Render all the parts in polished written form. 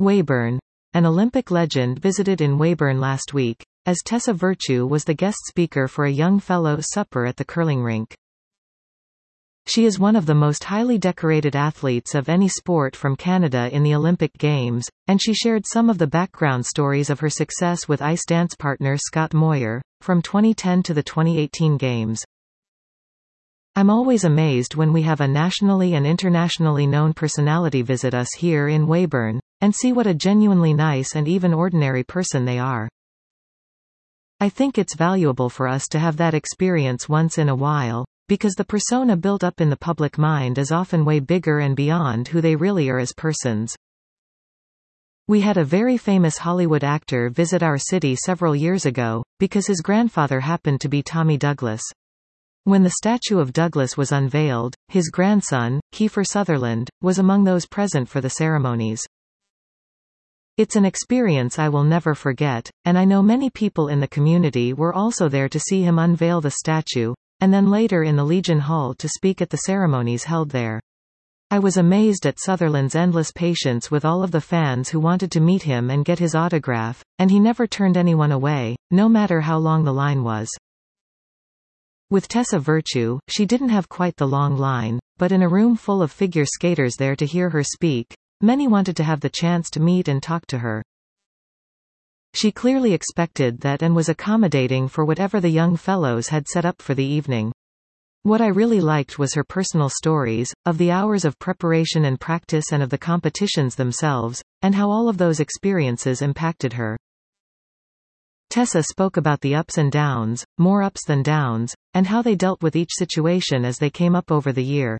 Weyburn. An Olympic legend visited in Weyburn last week, as Tessa Virtue was the guest speaker for a young fellow supper at the curling rink. She is one of the most highly decorated athletes of any sport from Canada in the Olympic Games, and she shared some of the background stories of her success with ice dance partner Scott Moir, from 2010 to the 2018 Games. I'm always amazed when we have a nationally and internationally known personality visit us here in Weyburn, and see what a genuinely nice and even ordinary person they are. I think it's valuable for us to have that experience once in a while, because the persona built up in the public mind is often way bigger and beyond who they really are as persons. We had a very famous Hollywood actor visit our city several years ago, because his grandfather happened to be Tommy Douglas. When the statue of Douglas was unveiled, his grandson, Kiefer Sutherland, was among those present for the ceremonies. It's an experience I will never forget, and I know many people in the community were also there to see him unveil the statue, and then later in the Legion Hall to speak at the ceremonies held there. I was amazed at Sutherland's endless patience with all of the fans who wanted to meet him and get his autograph, and he never turned anyone away, no matter how long the line was. With Tessa Virtue, she didn't have quite the long line, but in a room full of figure skaters there to hear her speak, many wanted to have the chance to meet and talk to her. She clearly expected that and was accommodating for whatever the young fellows had set up for the evening. What I really liked was her personal stories, of the hours of preparation and practice and of the competitions themselves, and how all of those experiences impacted her. Tessa spoke about the ups and downs, more ups than downs, and how they dealt with each situation as they came up over the year.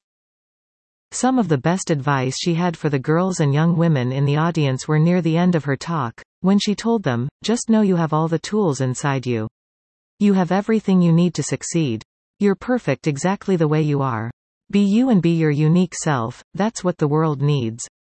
Some of the best advice she had for the girls and young women in the audience were near the end of her talk, when she told them, "Just know you have all the tools inside you. You have everything you need to succeed. You're perfect exactly the way you are. Be you and be your unique self, that's what the world needs."